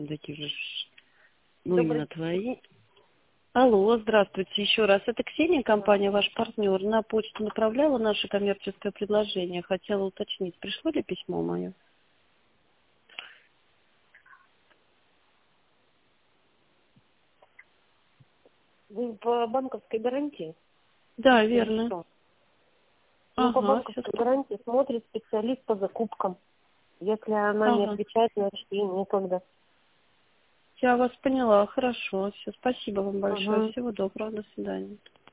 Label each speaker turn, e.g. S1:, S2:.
S1: такие же,
S2: Добрый
S1: именно твои. Алло, здравствуйте еще раз. Это Ксения, компания «Ваш партнер». На почту направляла наше коммерческое предложение. Хотела уточнить, пришло ли письмо мое?
S2: Вы по банковской гарантии
S1: Да,
S2: или
S1: верно.
S2: что? Ну, по
S1: Ага, все.
S2: банковской гарантии смотрит специалист по закупкам. Если она не
S1: Ага.
S2: отвечает, значит, ей некогда.
S1: Я вас поняла, хорошо. Все, спасибо вам большое.
S2: Угу.
S1: Всего доброго, до свидания.